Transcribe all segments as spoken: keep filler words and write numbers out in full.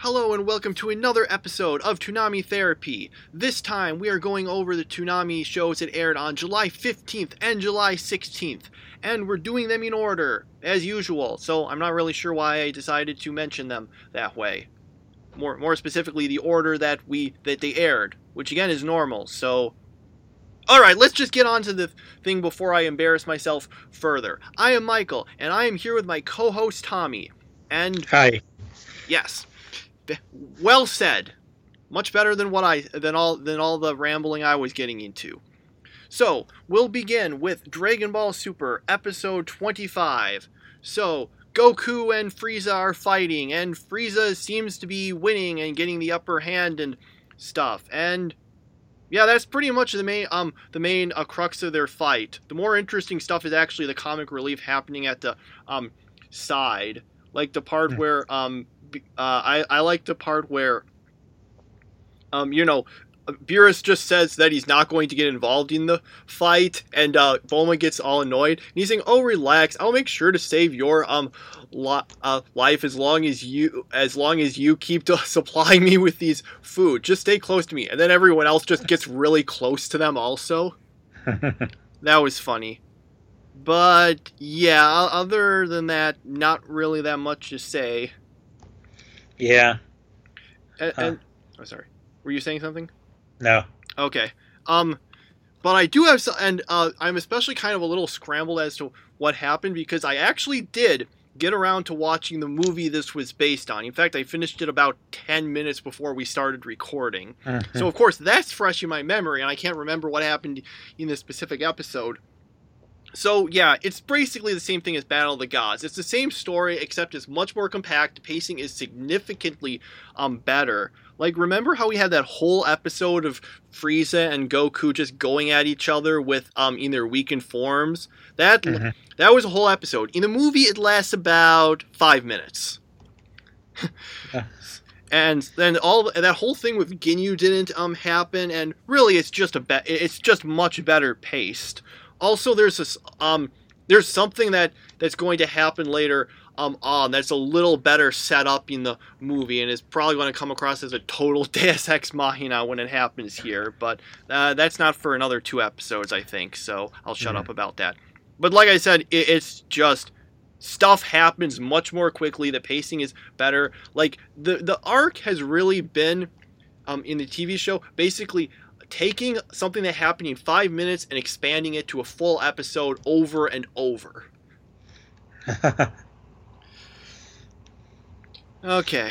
Hello and welcome to another episode of Toonami Therapy. This time we are going over the Toonami shows that aired on July fifteenth and July sixteenth, and we're doing them in order, as usual, so I'm not really sure why I decided to mention them that way. More more specifically, the order that we that they aired, which again is normal, so... Alright, let's just get on to the thing before I embarrass myself further. I am Michael, and I am here with my co-host Tommy, and... Hi. Yes. Well said. Much better than what I than all than all the rambling I was getting into. So, we'll begin with Dragon Ball Super episode twenty-five. So, Goku and Frieza are fighting, and Frieza seems to be winning and getting the upper hand and stuff. And yeah, that's pretty much the main um the main uh, crux of their fight. The more interesting stuff is actually the comic relief happening at the um side, like the part mm. where um Uh, I, I like the part where, um, you know, Beerus just says that he's not going to get involved in the fight, and uh, Bulma gets all annoyed. And he's saying, "Oh, relax. I'll make sure to save your um li- uh, life as long as you as long as you keep to supplying me with these food. Just stay close to me." And then everyone else just gets really close to them also. That was funny. But yeah, other than that, not really that much to say. Yeah. And, and oh, sorry. Were you saying something? No. Okay. Um, but I do have some, and uh, I'm especially kind of a little scrambled as to what happened because I actually did get around to watching the movie this was based on. In fact, I finished it about ten minutes before we started recording. Mm-hmm. So of course that's fresh in my memory, and I can't remember what happened in this specific episode. So, yeah, it's basically the same thing as Battle of the Gods. It's the same story, except it's much more compact. The pacing is significantly um, better. Like, remember how we had that whole episode of Frieza and Goku just going at each other with um in their weakened forms? That mm-hmm. that was a whole episode. In the movie, it lasts about five minutes. And then all that whole thing with Ginyu didn't um happen, and really, it's just a be- it's just much better paced. Also, there's this, um, there's something that, that's going to happen later um, on that's a little better set up in the movie, and is probably going to come across as a total Deus Ex Machina when it happens here, but uh, that's not for another two episodes, I think, so I'll shut mm-hmm. up about that. But like I said, it, it's just, stuff happens much more quickly, the pacing is better. Like, the, the arc has really been, um, in the T V show, basically taking something that happened in five minutes and expanding it to a full episode over and over. Okay.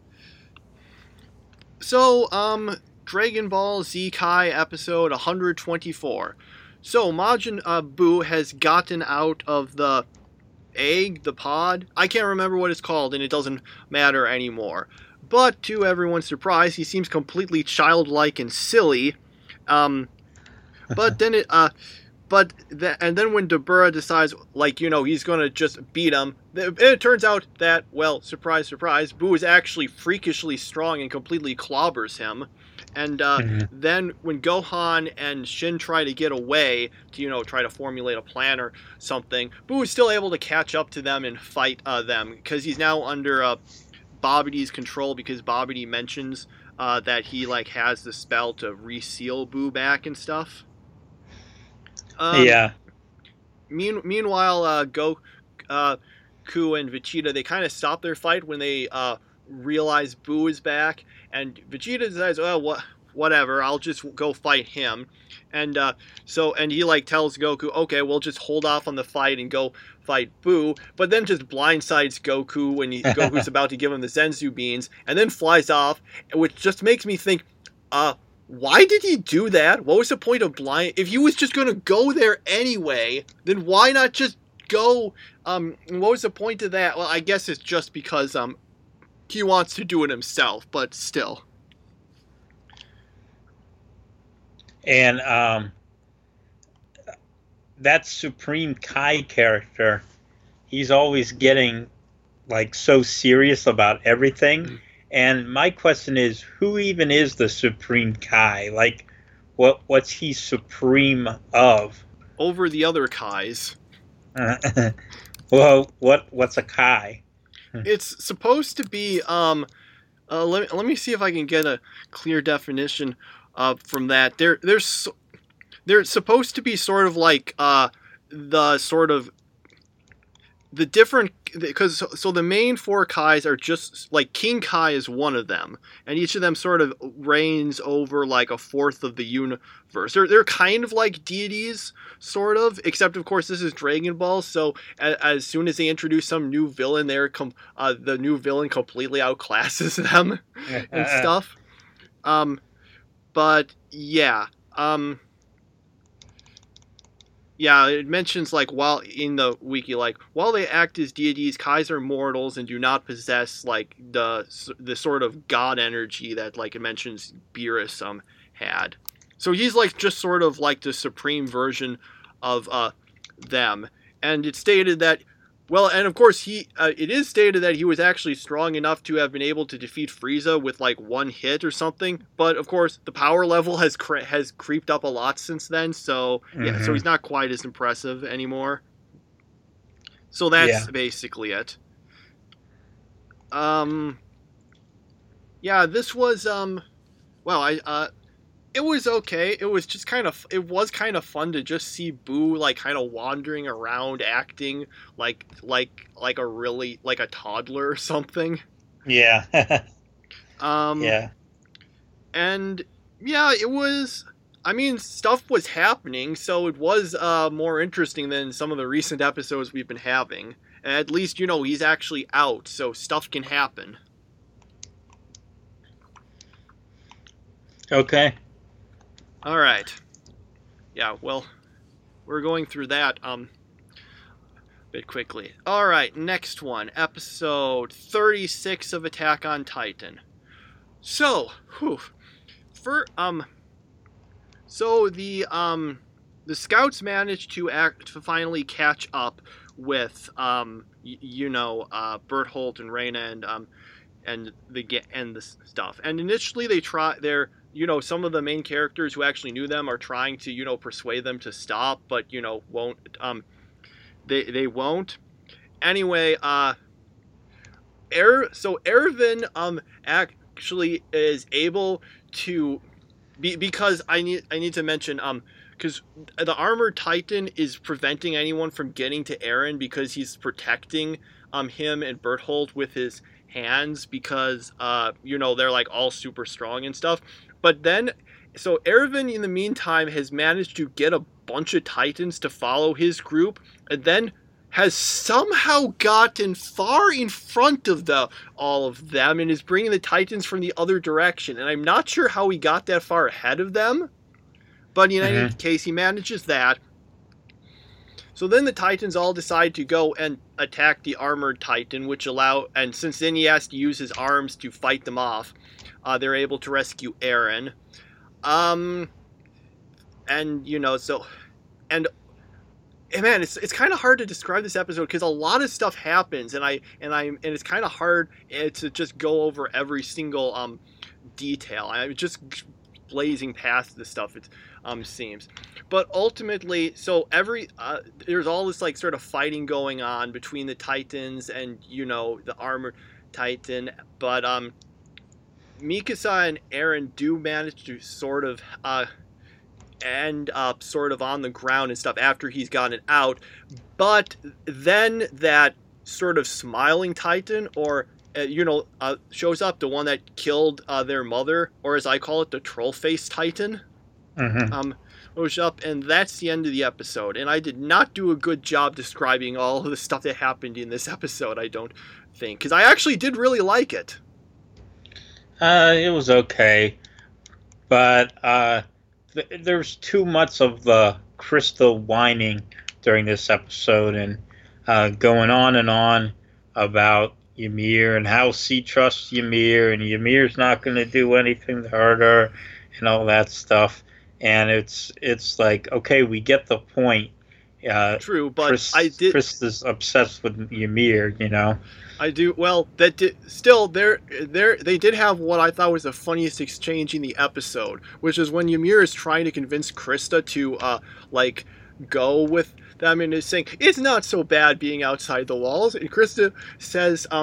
So, um, Dragon Ball Z Kai episode one hundred twenty-four. So, Majin uh, Buu has gotten out of the egg, the pod. I can't remember what it's called, and it doesn't matter anymore. But, to everyone's surprise, he seems completely childlike and silly. Um, but then it, uh, but, th- and then when Dabura decides, like, you know, he's gonna just beat him, th- it turns out that, well, surprise, surprise, Buu is actually freakishly strong and completely clobbers him. And, uh, mm-hmm. then when Gohan and Shin try to get away to, you know, try to formulate a plan or something, Buu is still able to catch up to them and fight, uh, them, because he's now under, uh, Babidi's control, because Babidi mentions Uh, that he, like, has the spell to reseal Buu back and stuff. Um, yeah. Mean, meanwhile, uh, Goku uh, and Vegeta, they kind of stop their fight when they uh, realize Buu is back, and Vegeta decides, oh, what, whatever, I'll just go fight him. And uh, so, and he, like, tells Goku, okay, we'll just hold off on the fight and go fight Buu, but then just blindsides Goku when he, Goku's about to give him the Senzu beans, and then flies off, which just makes me think, uh, why did he do that? What was the point of blind... If he was just going to go there anyway, then why not just go... Um, what was the point of that? Well, I guess it's just because, um, he wants to do it himself, but still. And, um... that Supreme Kai character, he's always getting, like, so serious about everything. Mm-hmm. And my question is, who even is the Supreme Kai? Like, what what's he supreme of? Over the other Kais. Well, what what's a Kai? It's supposed to be, um, Uh, let me, let me see if I can get a clear definition uh, from that. There, there's so, they're supposed to be sort of like uh, the sort of the different, because so, so the main four Kais are just like King Kai is one of them, and each of them sort of reigns over like a fourth of the universe. They're they're kind of like deities, sort of, except of course this is Dragon Ball. So as, as soon as they introduce some new villain, they're com- uh, the new villain completely outclasses them and stuff. Um, but yeah. Um. Yeah, it mentions, like, while in the wiki, like, while they act as deities, Kais are mortals and do not possess, like, the the sort of god energy that, like, it mentions Beerus um, had. So he's, like, just sort of, like, the supreme version of uh, them. And it's stated that, well, and of course, he uh, it is stated that he was actually strong enough to have been able to defeat Frieza with, like, one hit or something. But, of course, the power level has cre- has creeped up a lot since then. So, yeah, mm-hmm. so he's not quite as impressive anymore. So that's yeah. basically it. Um, yeah, this was, um, well, I, uh, it was okay. It was just kind of, it was kind of fun to just see Boo, like, kind of wandering around, acting like, like, like a really, like a toddler or something. Yeah. um, yeah. And, yeah, it was, I mean, stuff was happening, so it was, uh, more interesting than some of the recent episodes we've been having. And at least, you know, he's actually out, so stuff can happen. Okay. All right. Yeah, well, we're going through that um a bit quickly. All right, next one, episode thirty-six of Attack on Titan. So, whew, for um so the um the scouts managed to act to finally catch up with um y- you know, uh Bertholdt and Reina and um and the and the stuff. And initially they try they're you know, some of the main characters who actually knew them are trying to, you know, persuade them to stop, but, you know, won't, um, they, they won't. Anyway, uh, er, so Erwin, um, actually is able to, be, because I need, I need to mention, um, because the Armored Titan is preventing anyone from getting to Eren because he's protecting, um, him and Bertholdt with his hands because, uh, you know, they're, like, all super strong and stuff. But then, so Erwin, in the meantime, has managed to get a bunch of Titans to follow his group, and then has somehow gotten far in front of the all of them, and is bringing the Titans from the other direction. And I'm not sure how he got that far ahead of them, but in mm-hmm. any case, he manages that. So then the Titans all decide to go and attack the Armored Titan, which allow, and since then he has to use his arms to fight them off, Uh, they're able to rescue Eren. Um, and, you know, so, and, and man, it's it's kind of hard to describe this episode because a lot of stuff happens, and I, and I, and it's kind of hard to just go over every single, um, detail. I'm just blazing past the stuff, it um, seems. But ultimately, so every, uh, there's all this, like, sort of fighting going on between the Titans and, you know, the Armored Titan, but, um, Mikasa and Eren do manage to sort of uh, end up sort of on the ground and stuff after he's gotten out. But then that sort of smiling Titan, or, uh, you know, uh, shows up, the one that killed uh, their mother, or as I call it, the troll-faced Titan, mm-hmm. um, shows up, and that's the end of the episode. And I did not do a good job describing all of the stuff that happened in this episode, I don't think, because I actually did really like it. Uh, it was okay, but uh, th- there's too much of the Krista whining during this episode and uh, going on and on about Ymir and how she trusts Ymir and Ymir's not going to do anything to hurt her and all that stuff. And it's it's like, okay, we get the point. Uh, True, but Chris, I did. Krista's obsessed with Ymir, you know. I do well. That did, still, there, there, they did have what I thought was the funniest exchange in the episode, which is when Ymir is trying to convince Krista to, uh, like, go with them and is saying it's not so bad being outside the walls, and Krista says, um,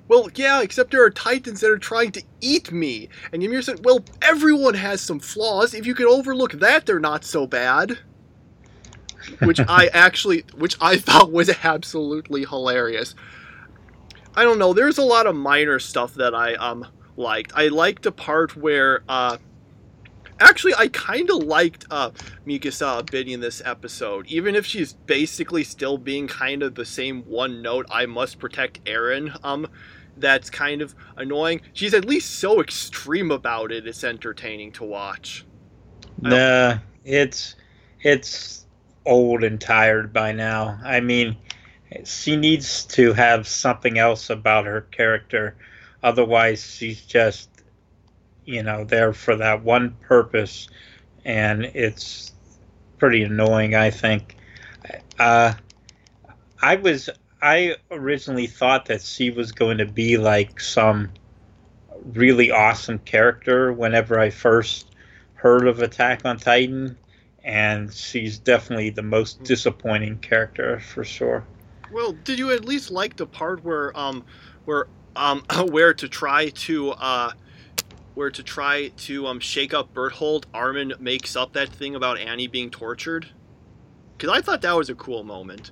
well, yeah, except there are Titans that are trying to eat me. And Ymir said, well, everyone has some flaws. If you can overlook that, they're not so bad. Which I actually, which I thought was absolutely hilarious. I don't know, there's a lot of minor stuff that I um liked. I liked the part where, uh, actually, I kind of liked uh, Mikasa a bit in this episode. Even if she's basically still being kind of the same one note, I must protect Eren, um, that's kind of annoying. She's at least so extreme about it, it's entertaining to watch. Nah, it's, it's old and tired by now. I mean, she needs to have something else about her character. Otherwise, she's just, you know, there for that one purpose, and it's pretty annoying, I think. Uh, I was, I originally thought that she was going to be like some really awesome character whenever I first heard of Attack on Titan, and she's definitely the most disappointing character for sure. Well, did you at least like the part where, um, where, um, where to try to, uh, where to try to um, shake up Berthold, Armin makes up that thing about Annie being tortured? Because I thought that was a cool moment.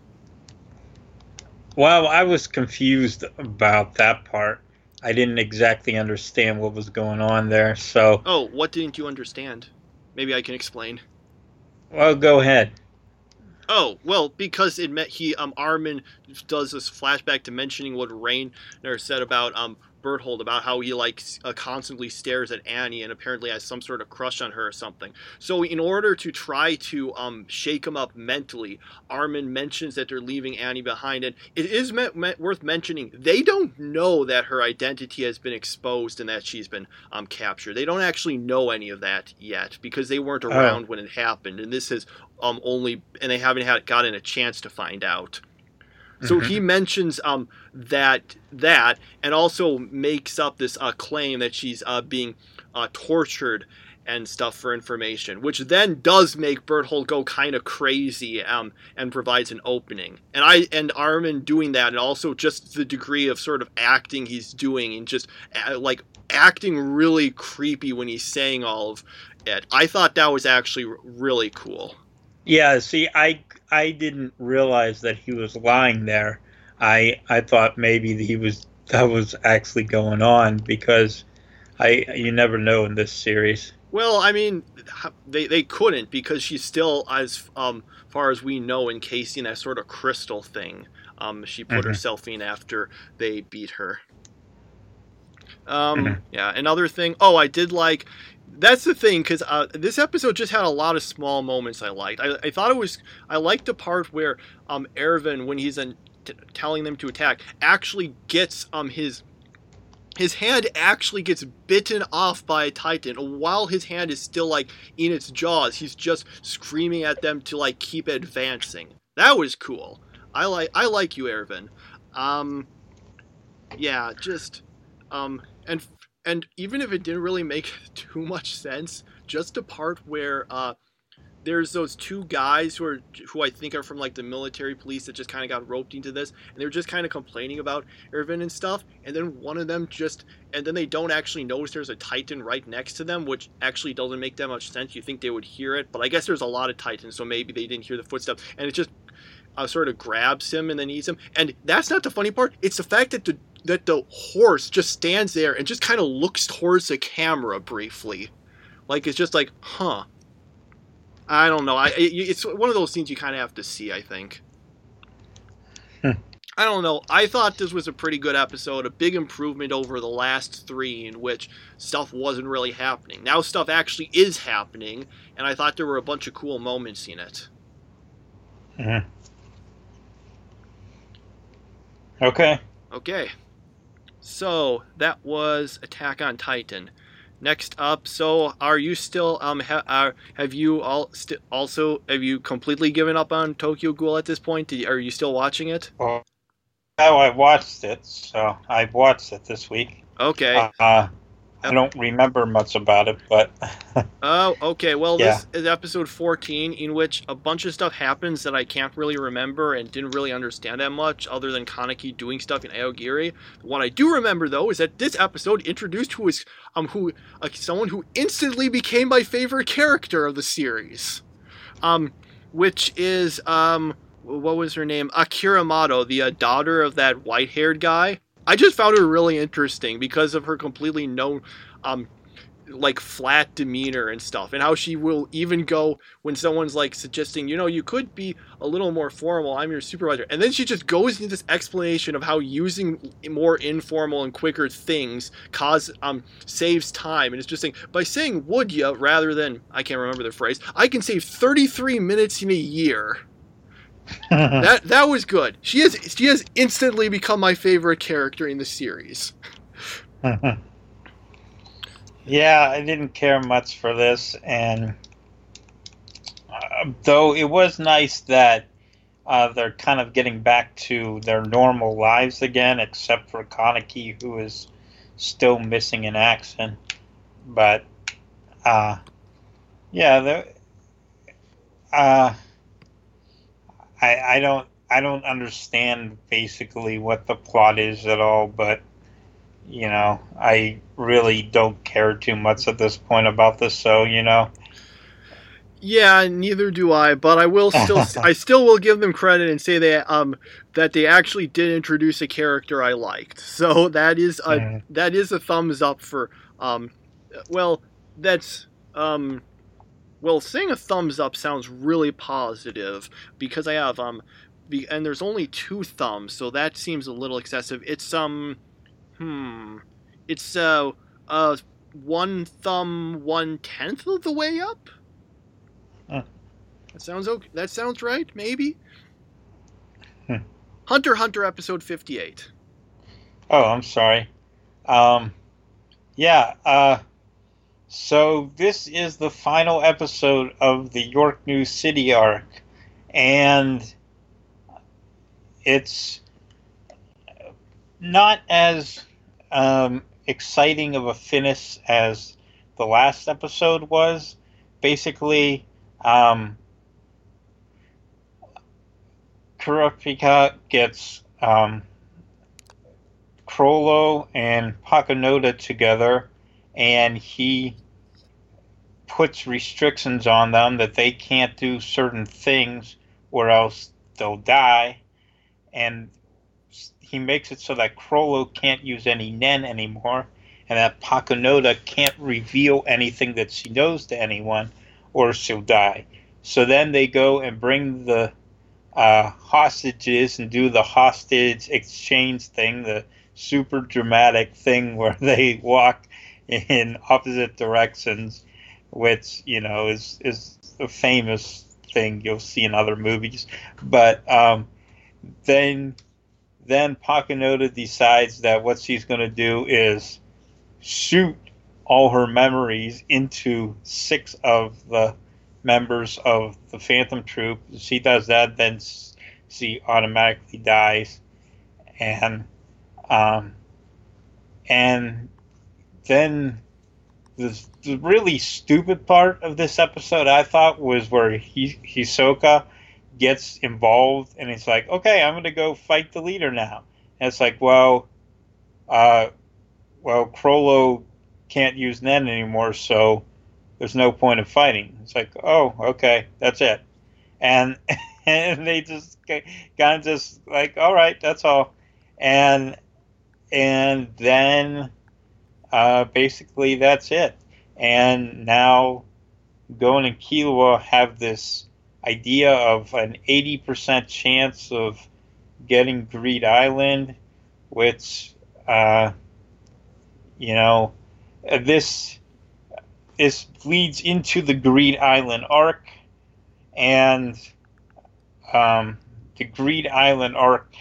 Well, I was confused about that part. I didn't exactly understand what was going on there, so... Oh, what didn't you understand? Maybe I can explain. Well, go ahead. Oh, well, because it meant he, um, Armin does this flashback to mentioning what Rainer said about, um, Berthold, about how he, like, uh, constantly stares at Annie and apparently has some sort of crush on her or something. So in order to try to, um, shake him up mentally, Armin mentions that they're leaving Annie behind, and it is me- me- worth mentioning, they don't know that her identity has been exposed and that she's been, um, captured. They don't actually know any of that yet, because they weren't around oh. when it happened, and this is, um, only, and they haven't had gotten a chance to find out. So mm-hmm. he mentions um, that that and also makes up this uh, claim that she's uh, being uh, tortured and stuff for information, which then does make Berthold go kind of crazy um, and provides an opening. And I and Armin doing that, and also just the degree of sort of acting he's doing, and just uh, like acting really creepy when he's saying all of it. I thought that was actually really cool. Yeah, see, I I didn't realize that he was lying there. I I thought maybe he was that was actually going on, because I you never know in this series. Well, I mean, they they couldn't, because she's still, as um far as we know, encased in that sort of crystal thing. Um, she put mm-hmm. herself in after they beat her. Um, mm-hmm. yeah. Another thing. Oh, I did like. That's the thing, because uh, this episode just had a lot of small moments I liked. I, I thought it was... I liked the part where um, Erwin, when he's in, t- telling them to attack, actually gets um his... His hand actually gets bitten off by a Titan. While his hand is still, like, in its jaws, he's just screaming at them to, like, keep advancing. That was cool. I like I like you, Erwin. Um, yeah, just... Um, and... And even if it didn't really make too much sense, just the part where uh, there's those two guys who are who I think are from like the military police that just kind of got roped into this, and they're just kind of complaining about Erwin and stuff, and then one of them just, and then they don't actually notice there's a Titan right next to them, which actually doesn't make that much sense. You think they would hear it, but I guess there's a lot of Titans, so maybe they didn't hear the footsteps, and it just uh, sort of grabs him and then eats him. And that's not the funny part. It's the fact that the that the horse just stands there and just kind of looks towards the camera briefly. Like, it's just like, huh. I don't know. I it, It's one of those scenes you kind of have to see, I think. Hmm. I don't know. I thought this was a pretty good episode, a big improvement over the last three in which stuff wasn't really happening. Now stuff actually is happening, and I thought there were a bunch of cool moments in it. Mm-hmm. Okay. Okay. So, that was Attack on Titan. Next up, so are you still, um, ha- are, have you all st- also, have you completely given up on Tokyo Ghoul at this point? Did, are you still watching it? Well, no, I watched it, so I watched it this week. Okay. Uh, I don't remember much about it, but Oh, okay. Well, yeah. this is episode fourteen, in which a bunch of stuff happens that I can't really remember and didn't really understand that much, other than Kaneki doing stuff in Aogiri. What I do remember, though, is that this episode introduced who is um who uh, someone who instantly became my favorite character of the series, um, which is um what was her name? Akira Mato, the uh, daughter of that white-haired guy. I just found her really interesting because of her completely no, um, like flat demeanor and stuff, and how she will even go when someone's like suggesting, you know, you could be a little more formal. I'm your supervisor, and then she just goes into this explanation of how using more informal and quicker things cause um saves time, and it's just saying by saying would ya rather than I can't remember the phrase. I can save thirty-three minutes in a year. that that was good. She has she has instantly become my favorite character in the series. Yeah, I didn't care much for this, and uh, though it was nice that uh, they're kind of getting back to their normal lives again, except for Kaneki, who is still missing an accent. But uh, yeah, the uh. I, I don't I don't understand basically what the plot is at all, but you know, I really don't care too much at this point about this, so you know. Yeah, neither do I, but I will still I still will give them credit and say they um that they actually did introduce a character I liked. So that is a mm. that is a thumbs up for um well, that's um Well, saying a thumbs up sounds really positive because I have um, be, and there's only two thumbs, so that seems a little excessive. It's um, hmm, it's uh, uh, one thumb, one tenth of the way up. Huh. That sounds okay. That sounds right, maybe. Hmm. Hunter x Hunter episode fifty-eight. Oh, I'm sorry. Um, yeah. Uh. So this is the final episode of the York New City arc, and it's not as um, exciting of a finish as the last episode was. Basically, um, Kurapika gets um, Chrollo and Pakunoda together, and he puts restrictions on them that they can't do certain things or else they'll die. And he makes it so that Chrollo can't use any Nen anymore, and that Pakunoda can't reveal anything that she knows to anyone or she'll die. So then they go and bring the uh, hostages and do the hostage exchange thing, the super dramatic thing where they walk in opposite directions, which, you know, is is a famous thing you'll see in other movies. But um, then then Pakunoda decides that what she's going to do is shoot all her memories into six of the members of the Phantom Troop. She does that, then she automatically dies. And um, and then the, the really stupid part of this episode, I thought, was where he, Hisoka gets involved, and it's like, okay, I'm going to go fight the leader now. And it's like, well, uh, well, Chrollo can't use Nen anymore, so there's no point of fighting. It's like, oh, okay, that's it. And and they just kind of just like, all right, that's all. And and then uh, basically that's it. And now Gon and Killua have this idea of an eighty percent chance of getting Greed Island, which, uh, you know, this this leads into the Greed Island arc, and um, the Greed Island arc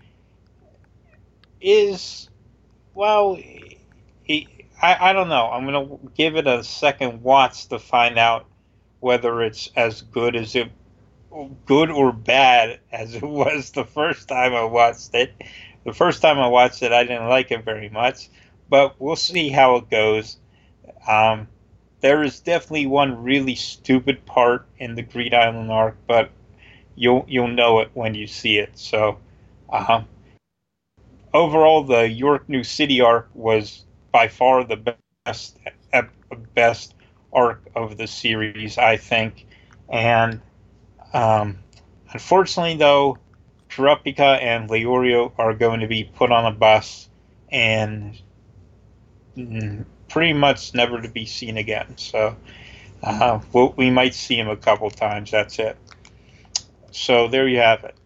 is, well, it, I, I don't know. I'm going to give it a second watch to find out whether it's as good as it, good or bad as it was the first time I watched it. The first time I watched it, I didn't like it very much, but we'll see how it goes. Um, there is definitely one really stupid part in the Greed Island arc, but you'll you'll know it when you see it. So, um, overall, the York New City arc was by far the best best arc of the series, I think. And um, unfortunately, though, Kurapika and Leorio are going to be put on a bus and pretty much never to be seen again. So uh, we'll, we might see him a couple times. That's it. So there you have it.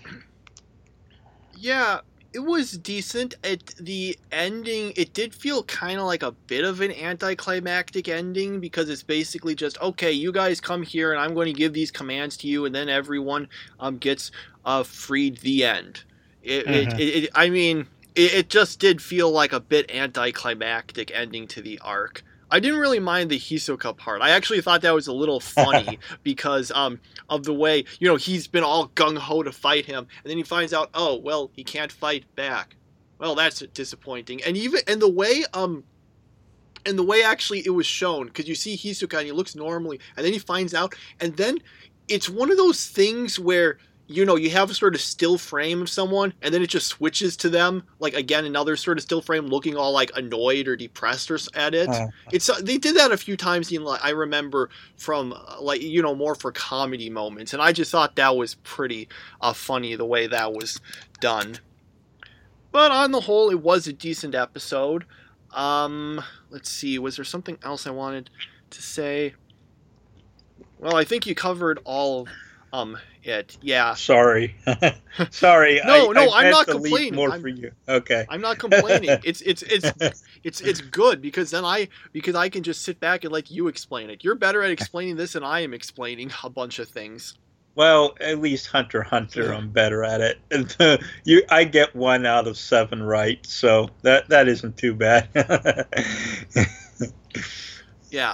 Yeah, it was decent. It the ending, it did feel kind of like a bit of an anticlimactic ending, because it's basically just, okay, you guys come here and I'm going to give these commands to you, and then everyone um gets uh freed. The end. It, mm-hmm. it, it, it I mean, it, it just did feel like a bit anticlimactic ending to the arc. I didn't really mind the Hisoka part. I actually thought that was a little funny because um, of the way, you know, he's been all gung-ho to fight him, and then he finds out, oh, well, he can't fight back. Well, that's disappointing. And even, and the way, um, and the way actually it was shown, because you see Hisoka and he looks normally, and then he finds out, and then it's one of those things where, you know, you have a sort of still frame of someone, and then it just switches to them, like, again, another sort of still frame looking all, like, annoyed or depressed or at it. Uh, it's uh, they did that a few times, in, like, I remember from, uh, like, you know, more for comedy moments, and I just thought that was pretty uh, funny, the way that was done. But on the whole, it was a decent episode. Um, let's see, was there something else I wanted to say? Well, I think you covered all of Um, it, yeah. Sorry. Sorry. no, I, no, I I'm not complaining. More I'm, for you. Okay. I'm not complaining. It's, it's, it's, it's, it's good because then I, because I can just sit back and let you explain it. You're better at explaining this than I am explaining a bunch of things. Well, at least Hunter x Hunter, I'm better at it. you, I get one out of seven right, so that that isn't too bad. yeah.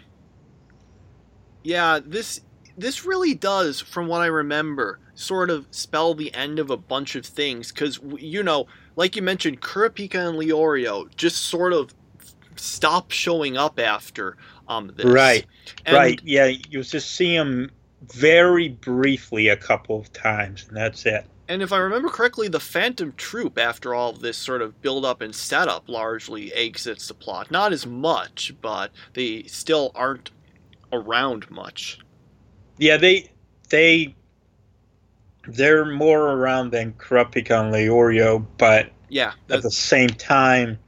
Yeah, this this really does, from what I remember, sort of spell the end of a bunch of things. Because, you know, like you mentioned, Kurapika and Leorio just sort of stop showing up after um, this. Right, and, right. Yeah, you just see them very briefly a couple of times, and that's it. And if I remember correctly, the Phantom Troop, after all this sort of build-up and setup, largely exits the plot. Not as much, but they still aren't around much. Yeah, they they they're more around than Kurapika and Leorio, but yeah, at the same time,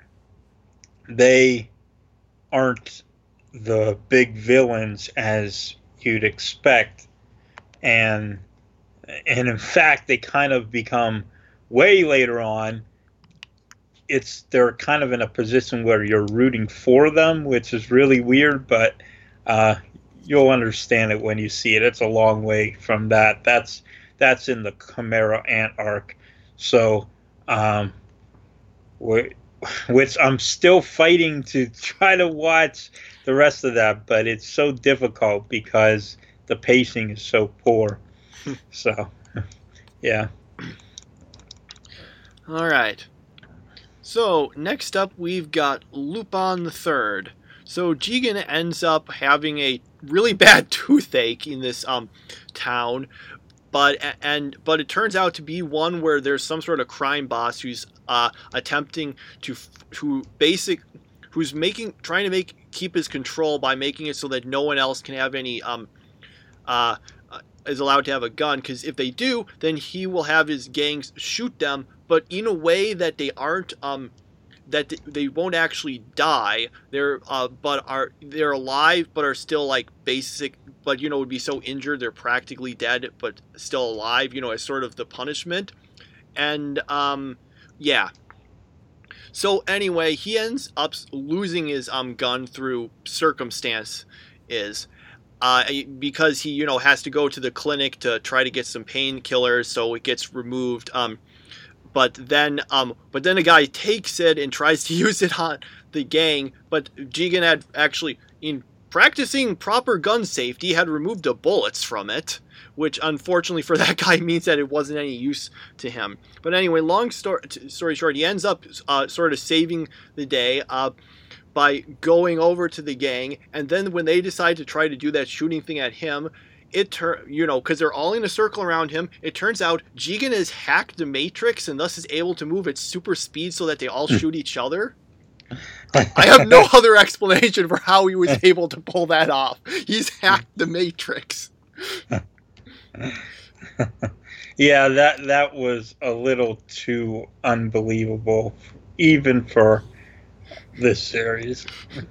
they aren't the big villains as you'd expect, and and in fact, they kind of become way later on. It's they're kind of in a position where you're rooting for them, which is really weird, but. Uh, You'll understand it when you see it. It's a long way from that. That's that's in the Chimera Ant arc. So, um, which I'm still fighting to try to watch the rest of that, but it's so difficult because the pacing is so poor. So, yeah. All right. So next up, we've got Lupin the Third. So Jigen ends up having a really bad toothache in this um town, but and but it turns out to be one where there's some sort of crime boss who's uh attempting to to basic who's making trying to make keep his control by making it so that no one else can have any um uh is allowed to have a gun, because if they do, then he will have his gangs shoot them, but in a way that they aren't um that they won't actually die. They're uh, but are they're alive, but are still like basic. But you know, would be so injured they're practically dead, but still alive. You know, as sort of the punishment. And um, yeah. So anyway, he ends up losing his um gun through circumstance, is. Uh, because he, you know, has to go to the clinic to try to get some painkillers, so it gets removed. Um, But then, um, but then a guy takes it and tries to use it on the gang. But Jigen had actually, in practicing proper gun safety had removed the bullets from it, which unfortunately for that guy means that it wasn't any use to him. But anyway, long story, story short, he ends up uh, sort of saving the day uh, by going over to the gang, and then when they decide to try to do that shooting thing at him, it tur- you know, because they're all in a circle around him, it turns out Jigen has hacked the Matrix and thus is able to move at super speed so that they all shoot each other. I have no other explanation for how he was able to pull that off. He's hacked the Matrix. Yeah, that that was a little too unbelievable, even for this series.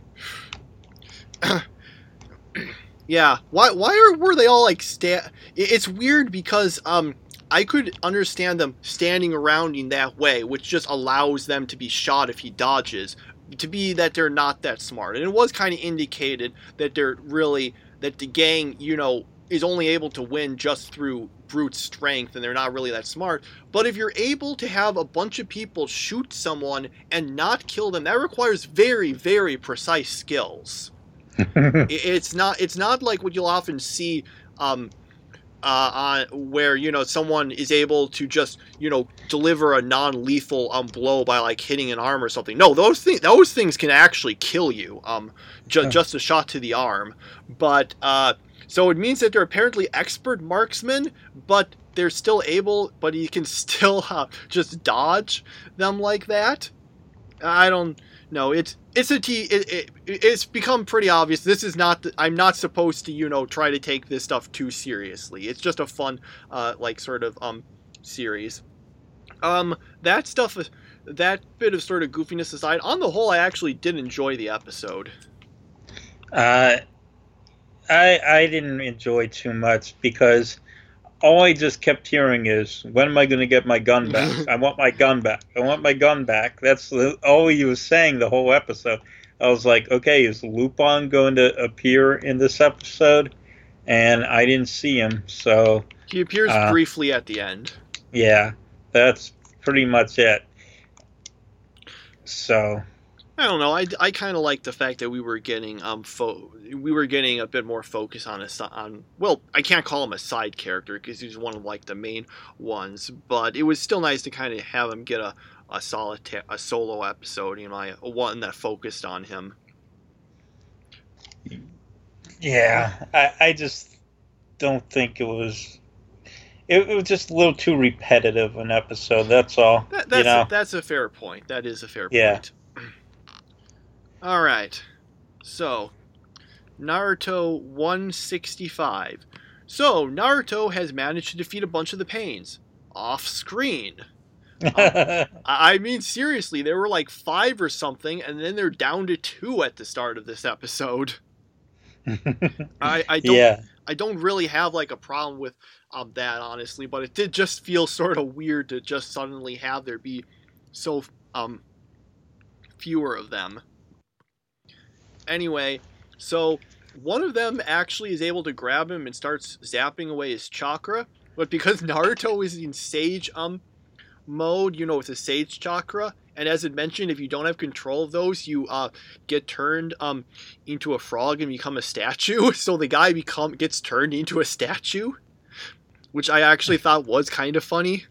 Yeah, why why are were they all like sta- It's weird because um I could understand them standing around in that way, which just allows them to be shot if he dodges, to be that they're not that smart. And it was kind of indicated that they're really that the gang, you know, is only able to win just through brute strength, and they're not really that smart. But if you're able to have a bunch of people shoot someone and not kill them, that requires very, very precise skills. It's not it's not like what you'll often see um, uh, on where, you know, someone is able to just, you know, deliver a non-lethal um, blow by like hitting an arm or something. No, those things those things can actually kill you. Um, ju- just a shot to the arm. But uh, so it means that they're apparently expert marksmen, but they're still able. But you can still uh, just dodge them like that. I don't. No, it's it's a t. It, it, it's become pretty obvious. This is not. The, I'm not supposed to, you know, try to take this stuff too seriously. It's just a fun, uh, like sort of um, series. Um, that stuff, that bit of sort of goofiness aside, on the whole, I actually did enjoy the episode. Uh, I I didn't enjoy too much because all I just kept hearing is, when am I going to get my gun back? I want my gun back. I want my gun back. That's the, all he was saying the whole episode. I was like, okay, is Lupin going to appear in this episode? And I didn't see him, so... He appears uh, briefly at the end. Yeah, that's pretty much it. So... I don't know. I, I kind of like the fact that we were getting um fo- we were getting a bit more focus on a on well I can't call him a side character because he's one of like the main ones, but it was still nice to kind of have him get a a solita- a solo episode, you know, a one that focused on him. Yeah, I, I just don't think it was. It, it was just a little too repetitive an episode. That's all. That, that's you know? a, that's a fair point. That is a fair yeah. point. All right, so Naruto one sixty-five. So Naruto has managed to defeat a bunch of the Pains off screen. um, I mean, seriously, there were like five or something, and then they're down to two at the start of this episode. I, I don't yeah. I don't really have like a problem with um, that, honestly, but it did just feel sort of weird to just suddenly have there be so um fewer of them. Anyway, so one of them actually is able to grab him and starts zapping away his chakra, but because Naruto is in Sage um mode, you know, it's a Sage chakra, and as it mentioned, if you don't have control of those, you uh get turned um into a frog and become a statue. So the guy become gets turned into a statue, which I actually thought was kind of funny.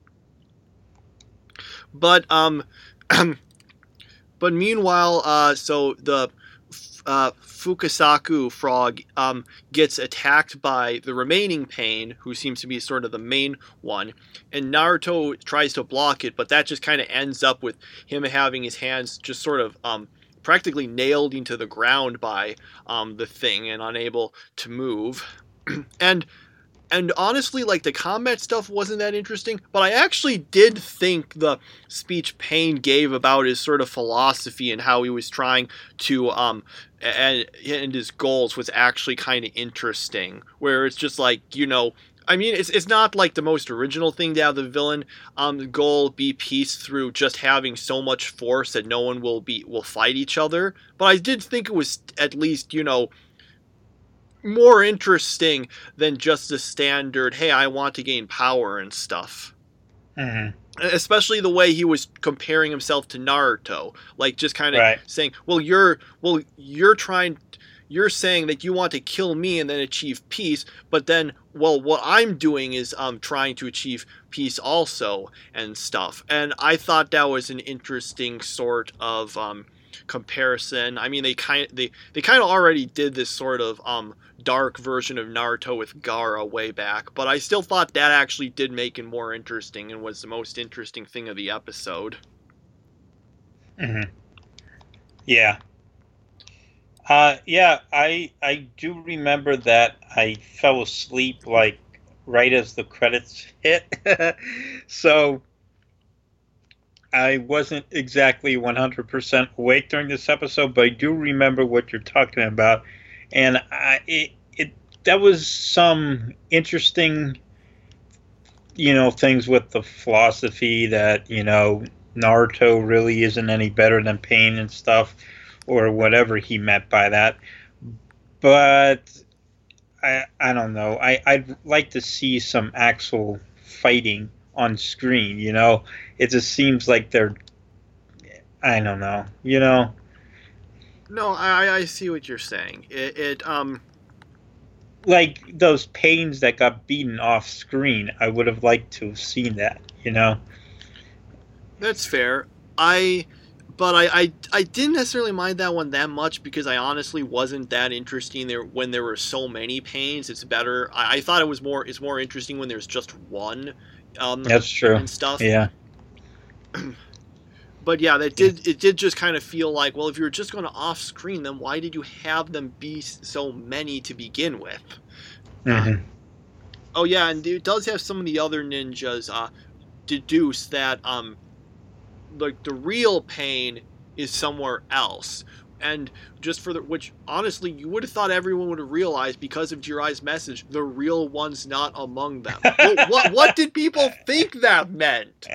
But um, but meanwhile, uh, so the uh, Fukasaku frog um, gets attacked by the remaining Pain, who seems to be sort of the main one, and Naruto tries to block it, but that just kind of ends up with him having his hands just sort of um, practically nailed into the ground by um, the thing and unable to move. and And honestly, like, the combat stuff wasn't that interesting, but I actually did think the speech Pain gave about his sort of philosophy and how he was trying to, um, and, and his goals was actually kind of interesting, where it's just like, you know, I mean, it's it's not like the most original thing to have the villain um goal be peace through just having so much force that no one will be will fight each other, but I did think it was at least, you know, more interesting than just the standard, hey, I want to gain power and stuff. Mm-hmm. Especially the way he was comparing himself to Naruto, like just kind of right. saying, well, you're well, you're trying, you're saying that you want to kill me and then achieve peace, but then, well, what I'm doing is um trying to achieve peace also and stuff. And I thought that was an interesting sort of um comparison. I mean, they kind they they kind of already did this sort of um dark version of Naruto with Gaara way back, but I still thought that actually did make it more interesting and was the most interesting thing of the episode. Mm-hmm. Yeah. Uh, yeah, I I do remember that I fell asleep like right as the credits hit, so I wasn't exactly one hundred percent awake during this episode, but I do remember what you're talking about, and I it, it that was some interesting, you know, things with the philosophy that, you know, Naruto really isn't any better than Pain and stuff, or whatever he meant by that. But I I don't know. I, I'd like to see some actual fighting on screen, you know? It just seems like they're, I don't know, you know? No, I, I see what you're saying. It, it um... Like those Pains that got beaten off screen, I would have liked to have seen that, you know? That's fair. I... But I, I, I didn't necessarily mind that one that much because I honestly wasn't that interesting there when there were so many Pains. It's better. I, I thought it was more. It's more interesting when there's just one. Um, That's true. And stuff. Yeah. But yeah, that did. It did just kind of feel like, well, if you were just going to off screen them, why did you have them be so many to begin with? Mm-hmm. Uh, oh yeah, and it does have some of the other ninjas uh, deduce that um. like the real Pain is somewhere else, and just for the which honestly you would have thought everyone would have realized because of Jiraiya's message, the real one's not among them. what, what what did people think that meant?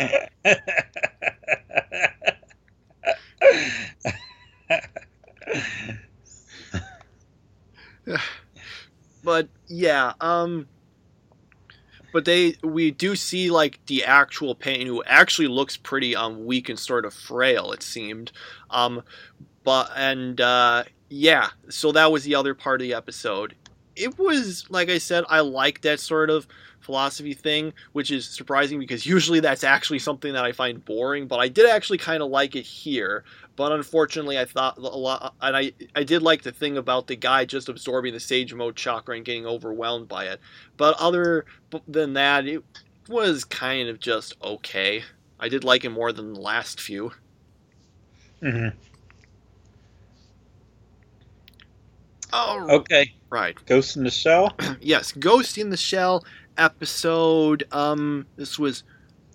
But yeah, um But they, we do see like the actual Pain, who actually looks pretty um weak and sort of frail. It seemed, um, but and uh, yeah. So that was the other part of the episode. It was, like I said, I like that sort of philosophy thing, which is surprising because usually that's actually something that I find boring. But I did actually kind of like it here. But unfortunately, I thought a lot, and I I did like the thing about the guy just absorbing the Sage Mode chakra and getting overwhelmed by it. But other than that, it was kind of just okay. I did like it more than the last few. Mm-hmm. Oh, okay. Right. Ghost in the Shell? Yes, Ghost in the Shell episode. Um, this was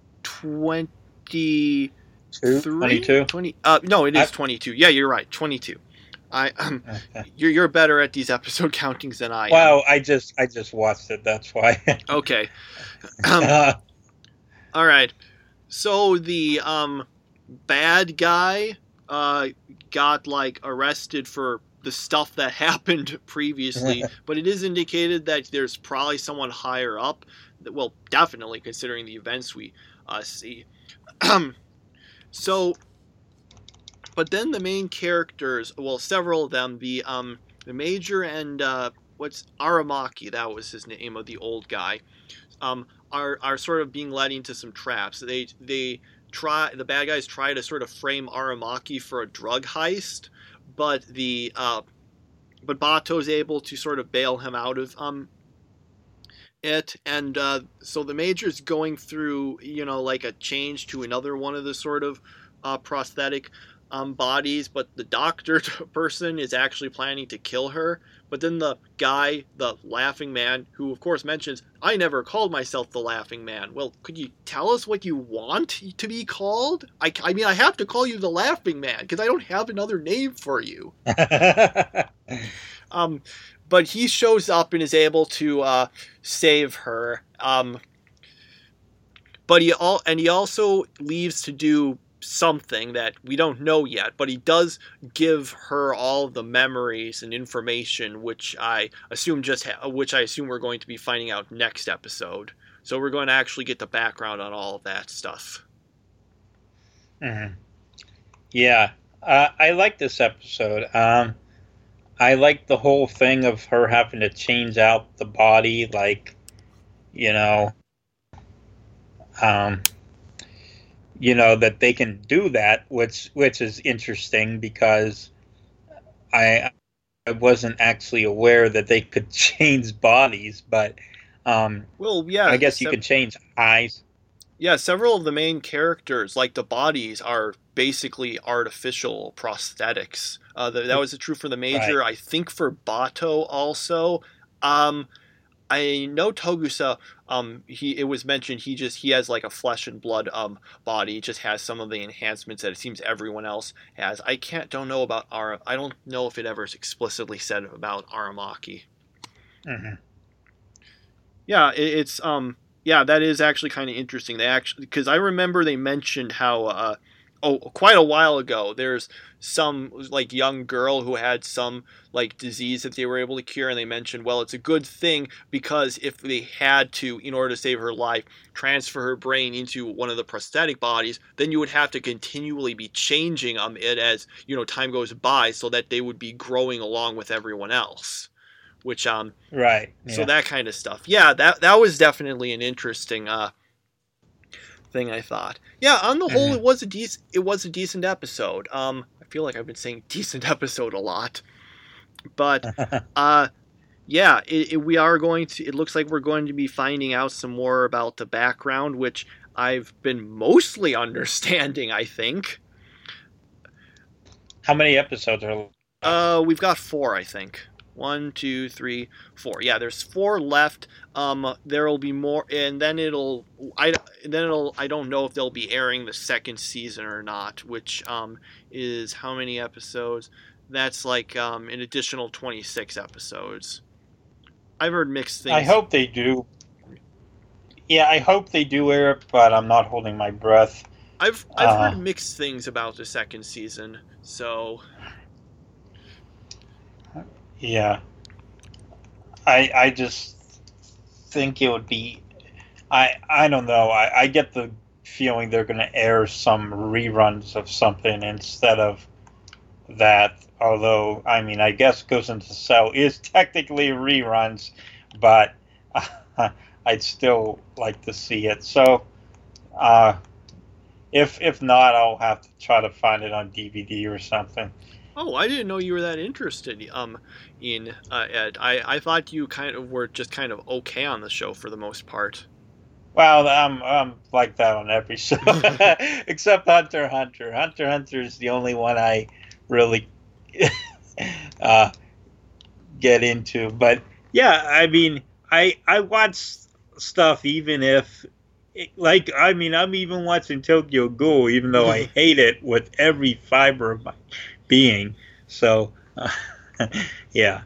twenty. twenty-two? twenty uh no it is I, twenty-two. Yeah, you're right, twenty-two. I um okay. you're you're better at these episode countings than I am. Wow, I just I just watched it, that's why. Okay. Um, uh, all right. So the um bad guy uh got like arrested for the stuff that happened previously, but it is indicated that there's probably someone higher up that, well, definitely considering the events we uh see. Um So, but then the main characters, well, several of them, the um, the Major and uh, what's Aramaki, that was his name of the old guy, um, are are sort of being led into some traps. They they try the bad guys try to sort of frame Aramaki for a drug heist, but the uh, but Bato's able to sort of bail him out of um it, and uh, so the Major's going through, you know, like a change to another one of the sort of uh, prosthetic um, bodies, but the doctor person is actually planning to kill her. But then the guy, the Laughing Man, who of course mentions, I never called myself the Laughing Man. Well, could you tell us what you want to be called? I, I mean, I have to call you the Laughing Man because I don't have another name for you. um, But he shows up and is able to uh, save her. Um, but he all and he also leaves to do something that we don't know yet. But he does give her all the memories and information, which I assume just ha- which I assume we're going to be finding out next episode. So we're going to actually get the background on all of that stuff. Mm-hmm. Yeah, uh, I like this episode. Um, I like the whole thing of her having to change out the body, like, you know, um, you know that they can do that, which which is interesting because I I wasn't actually aware that they could change bodies, but um, Well, yeah, I guess you se- can change eyes. yeah, several of the main characters, like the bodies, are basically artificial prosthetics. Uh, th- that was true for the Major. Right. I think for Bato also. Um, I know Togusa. Um, he it was mentioned he just he has like a flesh and blood um body. He just has some of the enhancements that it seems everyone else has. I can't don't know about Ara. I don't know if it ever is explicitly said about Aramaki. Mm-hmm. Yeah, it, it's um yeah, that is actually kind of interesting. They actually because I remember they mentioned how uh oh quite a while ago there's some like young girl who had some like disease that they were able to cure, and they mentioned, well, it's a good thing because if they had to, in order to save her life, transfer her brain into one of the prosthetic bodies, then you would have to continually be changing um it as, you know, time goes by, so that they would be growing along with everyone else, which um Right. so Yeah. that kind of stuff. Yeah, that that was definitely an interesting uh, thing, I thought. Yeah, on the whole, Mhm. it was a decent it was a decent episode. Um, I feel like I've been saying decent episode a lot, but uh, yeah, it, it, we are going to. It looks like we're going to be finding out some more about the background, which I've been mostly understanding, I think. How many episodes are left? Uh, we've got four, I think. One, two, three, four. Yeah, there's four left. Um, there'll be more, and then it'll. I then it'll. I don't know if they'll be airing the second season or not, which um is how many episodes? That's like um an additional twenty-six episodes. I've heard mixed things. I hope they do. Yeah, I hope they do air it, but I'm not holding my breath. I've I've Uh, heard mixed things about the second season. So yeah, I I just think it would be. I I don't know. I, I get the feeling they're going to air some reruns of something instead of that. Although, I mean, I guess Ghost in the Cell is technically reruns, but uh, I'd still like to see it. So, uh, if if not, I'll have to try to find it on D V D or something. Oh, I didn't know you were that interested um in uh, Ed. I, I thought you kind of were just kind of okay on the show for the most part. Well, I'm I'm like that on every show except Hunter x Hunter. Hunter x Hunter is the only one I really uh, get into. But yeah, I mean, I I watch stuff even if, like, I mean, I'm even watching Tokyo Ghoul even though I hate it with every fiber of my being. So, uh, yeah.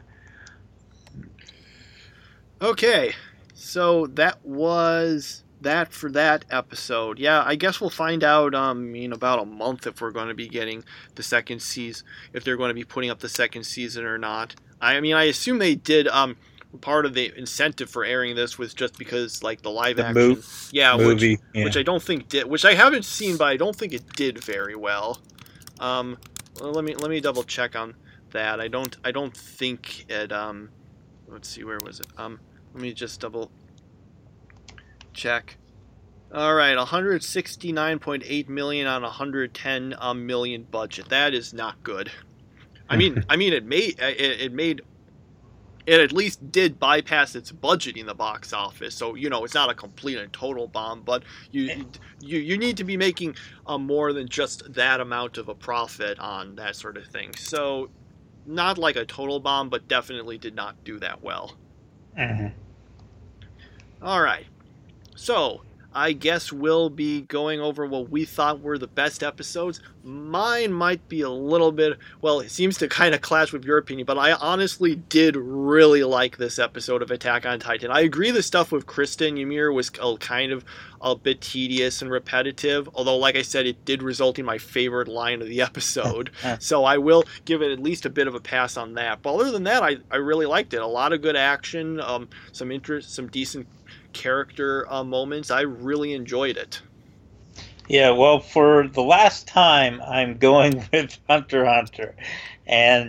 Okay, so that was that for that episode. Yeah, I guess we'll find out um in about a month if we're going to be getting the second season, if they're going to be putting up the second season or not. I mean, I assume they did. Um, part of the incentive for airing this was just because like the live The action, move, yeah, movie, which yeah. which I don't think did, which I haven't seen, but I don't think it did very well. Um, well, let me let me double check on that. I don't I don't think it. Um, let's see, where was it? Um. Let me just double check. All right, one hundred sixty-nine point eight million on a one hundred ten um, million budget. That is not good. I mean, I mean, it made it, it made it at least did bypass its budget in the box office. So you know, it's not a complete and total bomb, but you you you need to be making um, more than just that amount of a profit on that sort of thing. So not like a total bomb, but definitely did not do that well. Mm-hmm. All right, so I guess we'll be going over what we thought were the best episodes. Mine might be a little bit, well, it seems to kind of clash with your opinion, but I honestly did really like this episode of Attack on Titan. I agree the stuff with Krista and Ymir was kind of a bit tedious and repetitive, although, like I said, it did result in my favorite line of the episode. So I will give it at least a bit of a pass on that. But other than that, I, I really liked it. A lot of good action, um, some interest, some decent character uh, moments. I really enjoyed it. Yeah, well, for the last time, I'm going with Hunter x Hunter, and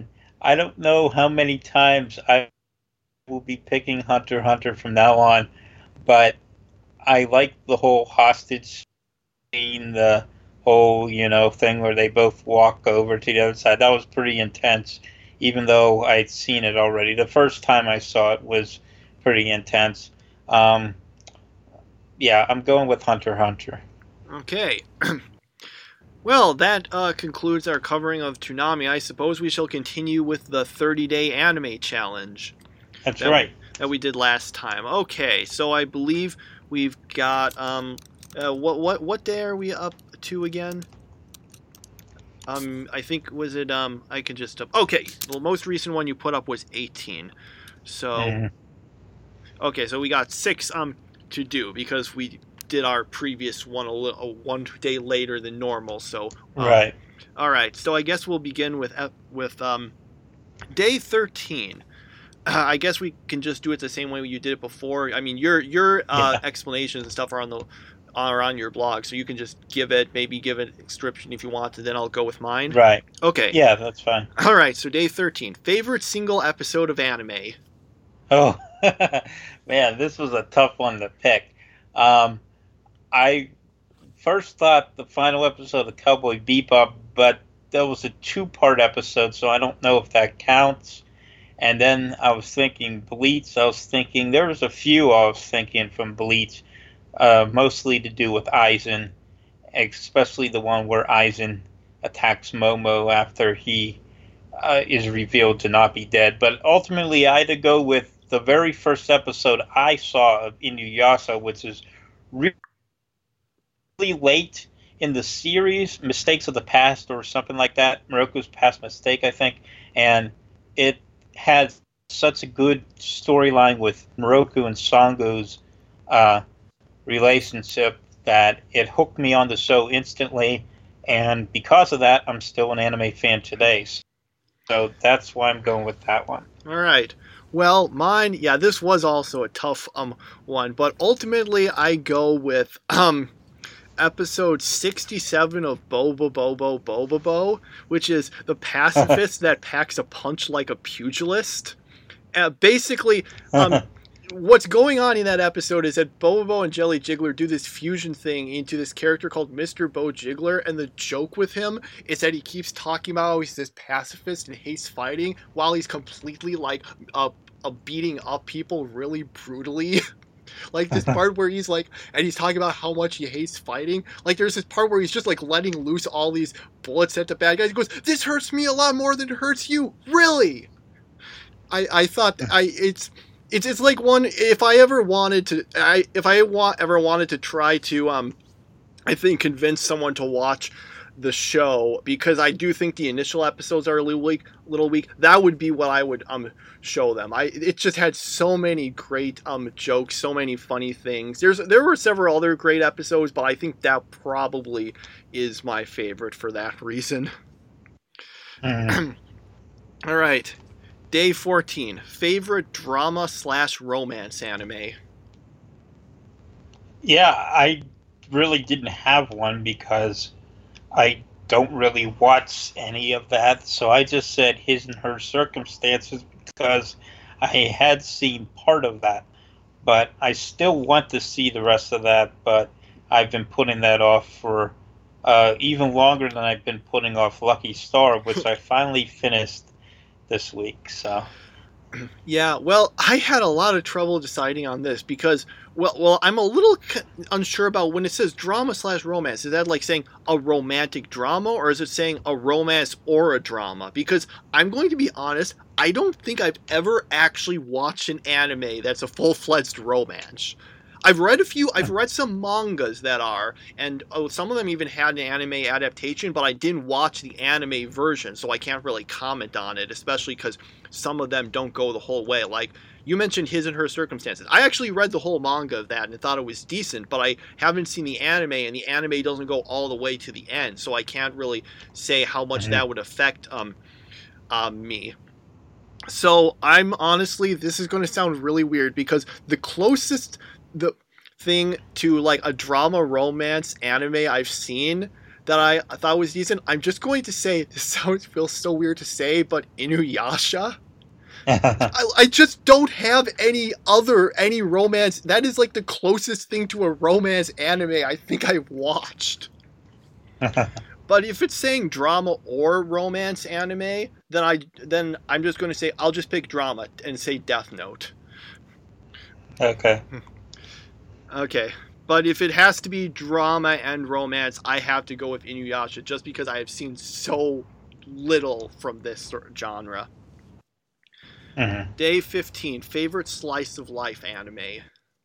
I don't know how many times I will be picking Hunter x Hunter from now on, but I like the whole hostage scene, the whole, you know, thing where they both walk over to the other side. That was pretty intense, even though I'd seen it already. The first time I saw it was pretty intense. Um, yeah, I'm going with Hunter x Hunter. Okay. Well, that uh, concludes our covering of Toonami. I suppose we shall continue with the thirty-day anime challenge. That's that right. We, that we did last time. Okay, so I believe we've got um, uh, what what what day are we up to again? Um, I think was it um, I can just uh, okay. The most recent one you put up was eighteen. So mm. okay, so we got six um to do because we did our previous one a, little, one day later than normal. So um, right. All right. So I guess we'll begin with with um, day thirteen. Uh, I guess we can just do it the same way you did it before. I mean, your your uh, yeah. explanations and stuff are on the are on your blog, so you can just give it maybe give it a description if you want, and then I'll go with mine. Right. Okay. Yeah, that's fine. All right. So day thirteen. Favorite single episode of anime. Oh man, this was a tough one to pick. Um, I first thought the final episode of Cowboy Bebop, but that was a two-part episode, so I don't know if that counts. And then I was thinking Bleach. I was thinking there was a few I was thinking from Bleach, uh, mostly to do with Aizen, especially the one where Aizen attacks Momo after he uh, is revealed to not be dead. But ultimately, I had to go with the very first episode I saw of Inuyasha, which is really late in the series, Mistakes of the Past or something like that, Miroku's Past Mistake, I think, and it had such a good storyline with Miroku and Sango's uh, relationship that it hooked me on the show instantly, and because of that, I'm still an anime fan today. So that's why I'm going with that one. All right. Well, mine, yeah, this was also a tough um one, but ultimately I go with um episode sixty-seven of Bobo Bobo Bobo, which is the pacifist that packs a punch like a pugilist. Uh, basically, um, what's going on in that episode is that Bobo and Jelly Jiggler do this fusion thing into this character called Mister Bo Jiggler, and the joke with him is that he keeps talking about how he's this pacifist and hates fighting, while he's completely like uh, uh, beating up people really brutally. Like this part where he's like, and he's talking about how much he hates fighting. Like there's this part where he's just like letting loose all these bullets at the bad guys. He goes, "This hurts me a lot more than it hurts you." Really? I I thought I it's it's it's like one if I ever wanted to I if I want ever wanted to try to um I think convince someone to watch the show, because I do think the initial episodes are a little weak, little weak. That would be what I would um show them. I it just had so many great um jokes, so many funny things. There's there were several other great episodes, but I think that probably is my favorite for that reason. Mm. All right, day fourteen. Favorite drama slash romance anime. Yeah, I really didn't have one because I don't really watch any of that, so I just said His and Her Circumstances because I had seen part of that. But I still want to see the rest of that, but I've been putting that off for uh, even longer than I've been putting off Lucky Star, which I finally finished this week. So, yeah, well, I had a lot of trouble deciding on this because, well, well, I'm a little unsure about when it says drama slash romance. Is that like saying a romantic drama, or is it saying a romance or a drama? Because I'm going to be honest, I don't think I've ever actually watched an anime that's a full-fledged romance. I've read a few, I've read some mangas that are, and oh, some of them even had an anime adaptation, but I didn't watch the anime version, so I can't really comment on it, especially because some of them don't go the whole way. Like, you mentioned His and Her Circumstances. I actually read the whole manga of that and thought it was decent, but I haven't seen the anime, and the anime doesn't go all the way to the end, so I can't really say how much mm-hmm. that would affect um, um, me. So I'm honestly, this is going to sound really weird, because the closest the thing to like a drama romance anime I've seen that I thought was decent. I'm just going to say, this sounds feels so weird to say, but Inuyasha. I, I just don't have any other any romance. That is like the closest thing to a romance anime I think I've watched. But if it's saying drama or romance anime, then I then I'm just going to say I'll just pick drama and say Death Note. Okay. Okay. But if it has to be drama and romance, I have to go with Inuyasha just because I have seen so little from this sort of genre. Mm-hmm. Day fifteen, favorite slice of life anime.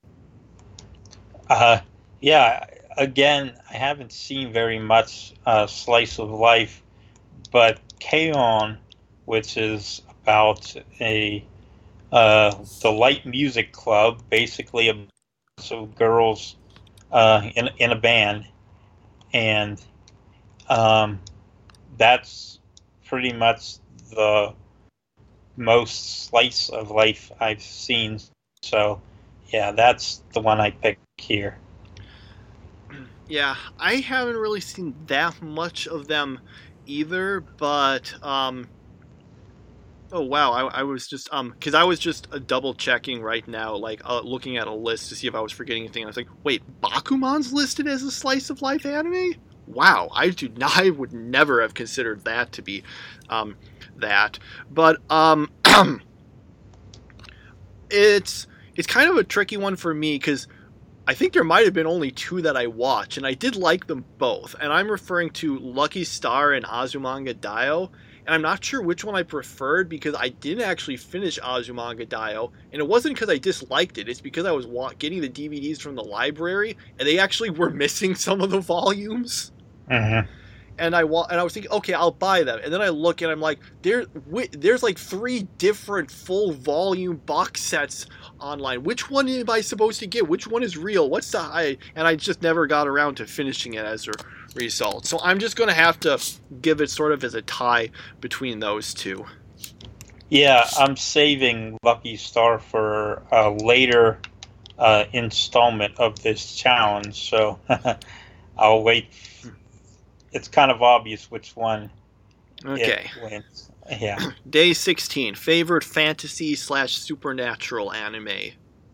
Uh, yeah, again, I haven't seen very much uh, slice of life, but K-On!, which is about a uh, the light music club, basically a bunch of girls uh, in in a band, and um, that's pretty much the most slice of life I've seen. So, yeah, that's the one I picked here. Yeah, I haven't really seen that much of them either, but um oh wow, I, I was just um because I was just uh, double checking right now, like uh, looking at a list to see if I was forgetting anything. I was like, wait, Bakuman's listed as a slice of life anime? Wow, I do not, I would never have considered that to be um that. But um it's it's kind of a tricky one for me because I think there might have been only two that I watched, and I did like them both. And I'm referring to Lucky Star and Azumanga Daioh. And I'm not sure which one I preferred because I didn't actually finish Azumanga Daioh. And it wasn't because I disliked it. It's because I was wa- getting the D V Ds from the library, and they actually were missing some of the volumes. Mm-hmm. And I wa- and I was thinking, okay, I'll buy them. And then I look and I'm like, there, wi- there's like three different full volume box sets online. Which one am I supposed to get? Which one is real? What's the high? And I just never got around to finishing it as a result. So I'm just going to have to give it sort of as a tie between those two. Yeah, I'm saving Lucky Star for a later uh, installment of this challenge, so I'll wait. It's kind of obvious which one Okay. it wins. Yeah. Day sixteen, favorite fantasy slash supernatural anime.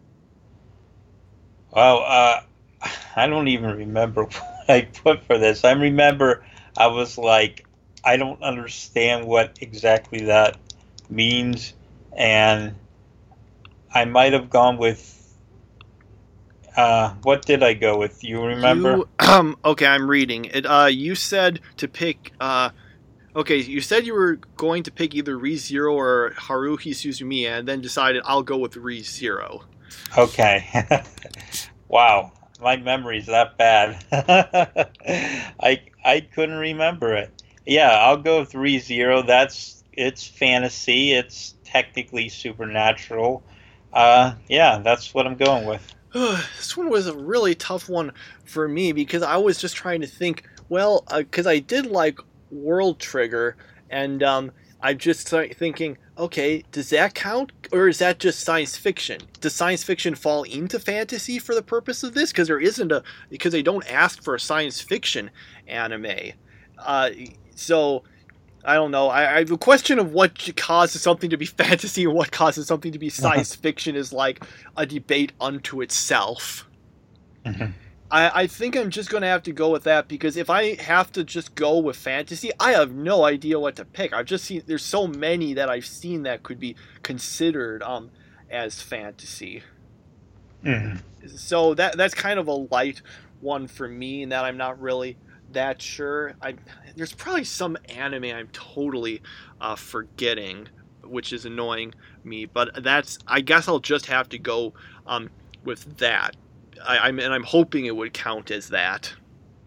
Well, uh, I don't even remember what I put for this. I remember I was like, I don't understand what exactly that means, and I might have gone with. Uh, what did I go with? You remember? You, um, okay, I'm reading it. Uh, you said to pick. Uh, okay, you said you were going to pick either ReZero or Haruhi Suzumiya, and then decided I'll go with ReZero. Okay. Wow, my memory's that bad. I I couldn't remember it. Yeah, I'll go with ReZero. That's it's fantasy. It's technically supernatural. Uh, yeah, that's what I'm going with. This one was a really tough one for me because I was just trying to think, well, because uh, I did like World Trigger, and um, I'm just thinking, okay, does that count, or is that just science fiction? Does science fiction fall into fantasy for the purpose of this? Because there isn't a, because they don't ask for a science fiction anime. Uh, so... I don't know. I, I have a question of what causes something to be fantasy and what causes something to be science fiction is like a debate unto itself. Mm-hmm. I, I think I'm just going to have to go with that because if I have to just go with fantasy, I have no idea what to pick. I've just seen, there's so many that I've seen that could be considered um as fantasy. Mm-hmm. So that that's kind of a light one for me in that I'm not really that sure. I there's probably some anime I'm totally uh, forgetting, which is annoying me. But that's I guess I'll just have to go um, with that. I, I'm and I'm hoping it would count as that.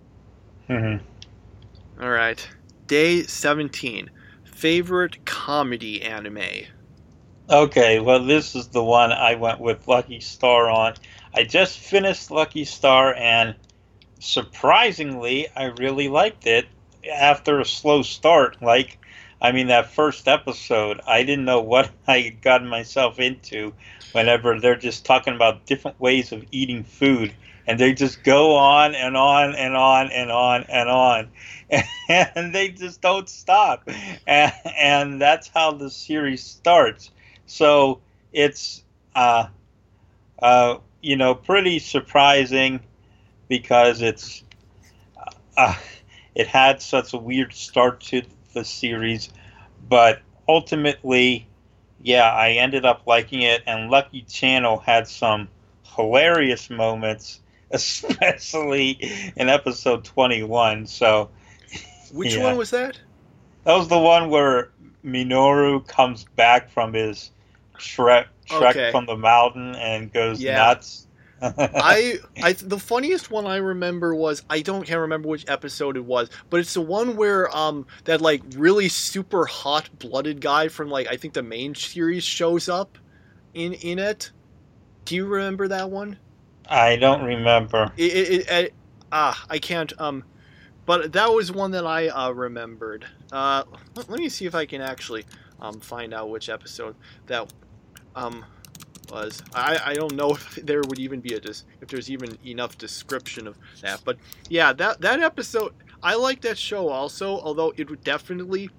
Mm-hmm. All right, day seventeen. Favorite comedy anime. Okay, well, this is the one I went with Lucky Star on. I just finished Lucky Star, and surprisingly, I really liked it after a slow start. Like, I mean, that first episode, I didn't know what I had gotten myself into whenever they're just talking about different ways of eating food. and they just go on and on and on and on and on, and they just don't stop, and, and that's how the series starts. So it's uh, uh, you know, pretty surprising because it's uh, it had such a weird start to the series, but ultimately, yeah, I ended up liking it, and Lucky Channel had some hilarious moments, especially in episode twenty-one. So, which yeah. one was that? That was the one where Minoru comes back from his trek, trek Okay. from the mountain and goes Yeah. nuts. I, I, the funniest one I remember was, I don't can't remember which episode it was, but it's the one where um that like really super hot blooded guy from like I think the main series shows up in in it. Do you remember that one? I don't remember. It, it, it, it ah I can't um, but that was one that I uh, remembered. Uh, let, let me see if I can actually um find out which episode that um. was. I, I don't know if there would even be a dis- if there's even enough description of that, but yeah, that that episode, I like that show also, although it definitely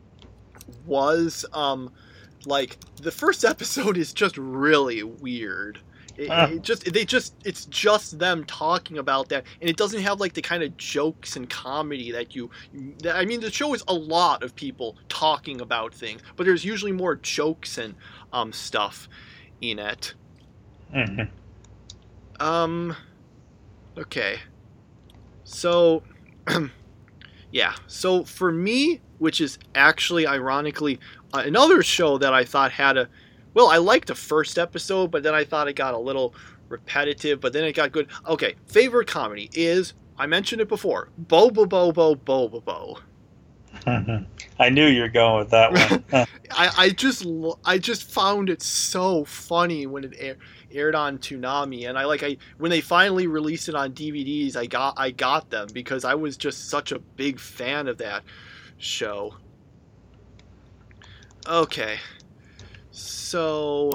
was um like the first episode is just really weird. It, Huh. it just they just it's just them talking about that, and it doesn't have like the kind of jokes and comedy that you that, I mean, the show is a lot of people talking about things, but there's usually more jokes and um stuff in it. Mhm. Um, okay. So, yeah. So for me, which is actually ironically uh, another show that I thought had a, well, I liked the first episode, but then I thought it got a little repetitive, but then it got good. Okay, favorite comedy is, I mentioned it before, Bo Bo Bo Bo Bo Bo Bo. I knew you were going with that one. I, I just lo- I just found it so funny when it air, aired on Toonami, and I like I when they finally released it on D V Ds, I got I got them because I was just such a big fan of that show. Okay, so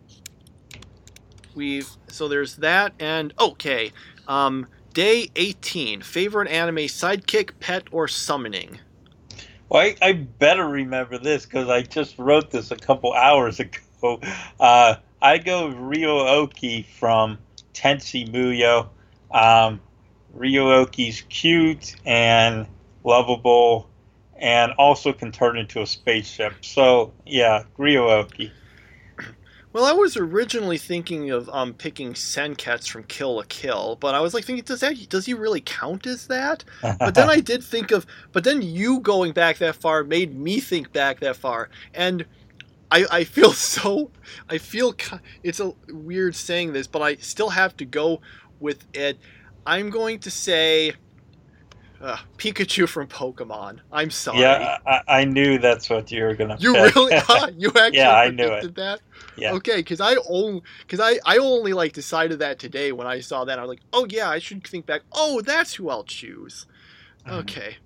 we've so there's that, and okay, um, day eighteen, favorite anime sidekick, pet, or summoning. Well, I, I better remember this because I just wrote this a couple hours ago. Uh, I go Ryo-Oki from Tensei Muyo. Um, Ryo-Oki's cute and lovable, and also can turn into a spaceship. So, yeah, Ryo-Oki. Well, I was originally thinking of um picking Senketsu from Kill la Kill, but I was like thinking, does that does he really count as that? But then I did think of, but then you going back that far made me think back that far, and I I feel so I feel it's a weird saying this, but I still have to go with it. I'm going to say uh, Pikachu from Pokemon. I'm sorry. Yeah, I, I knew that's what you were gonna. You pick. really? Huh? You actually Yeah, I knew predicted it. that? Yeah. Okay, because I only because I, I only like decided that today when I saw that. I was like, oh yeah, I should think back. Oh, that's who I'll choose. Mhm. Okay.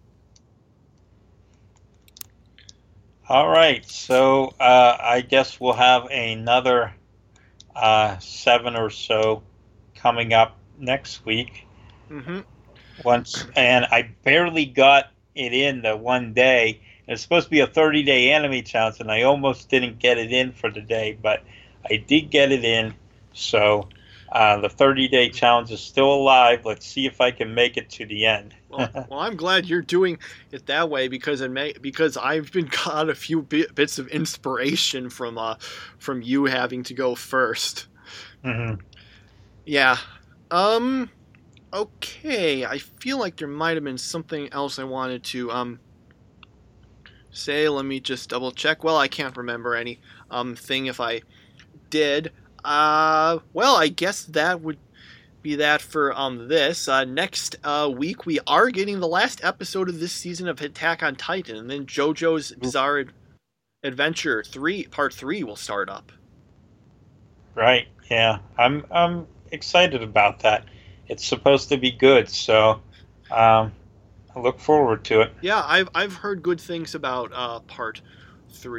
All right, so uh, I guess we'll have another uh, seven or so coming up next week. Mm-hmm. Once, and I barely got it in the one day. It's supposed to be a thirty-day anime challenge, and I almost didn't get it in for the day, but I did get it in. So uh, the thirty-day challenge is still alive. Let's see if I can make it to the end. Well, well, I'm glad you're doing it that way because it may because I've been got a few bit, bits of inspiration from uh from you having to go first. Mm-hmm. Yeah. Um. Okay. I feel like there might have been something else I wanted to um say. Let me just double check. Well, I can't remember any um thing if I did. Uh. Well, I guess that would be that for um this. Uh, next uh, week we are getting the last episode of this season of Attack on Titan, and then JoJo's Bizarre Ad- Adventure three Part three will start up. Right? Yeah, I'm I'm excited about that. It's supposed to be good, so um, I look forward to it. Yeah, I've I've heard good things about uh, Part three.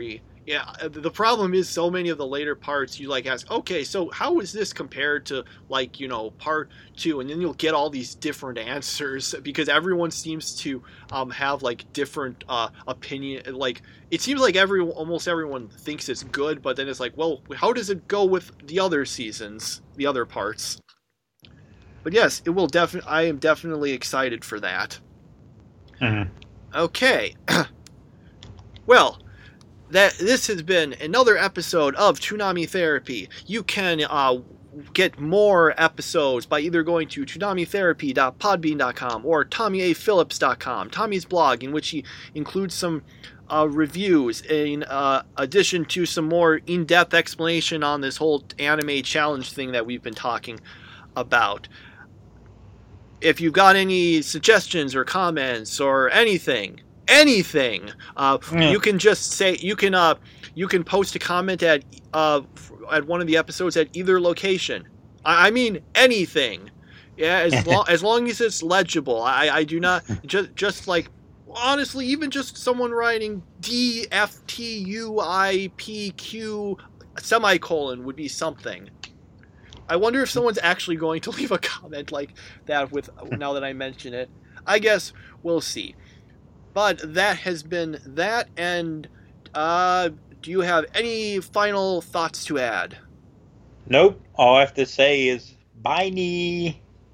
Yeah, uh, the problem is so many of the later parts you like ask, okay, so how is this compared to like, you know, part two? And then you'll get all these different answers because everyone seems to um, have like different uh, opinion. Like it seems like every almost everyone thinks it's good, but then it's like, well, how does it go with the other seasons, the other parts? But yes, it will definitely. I am definitely excited for that. Mm-hmm. Okay. Well, that this has been another episode of Toonami Therapy. You can uh, get more episodes by either going to toonami therapy dot podbean dot com or tommy a phillips dot com, Tommy's blog, in which he includes some uh, reviews in uh, addition to some more in-depth explanation on this whole anime challenge thing that we've been talking about. If you've got any suggestions or comments or anything, anything, uh, Mm. you can just say you can uh, you can post a comment at uh, at one of the episodes at either location. I, I mean anything. Yeah, as long as long as it's legible. I, I do not just just like honestly, even just someone writing D F T U I P Q semicolon would be something. I wonder if someone's actually going to leave a comment like that with now that I mention it. I guess we'll see. But that has been that, and uh, do you have any final thoughts to add? Nope. All I have to say is bye-nie.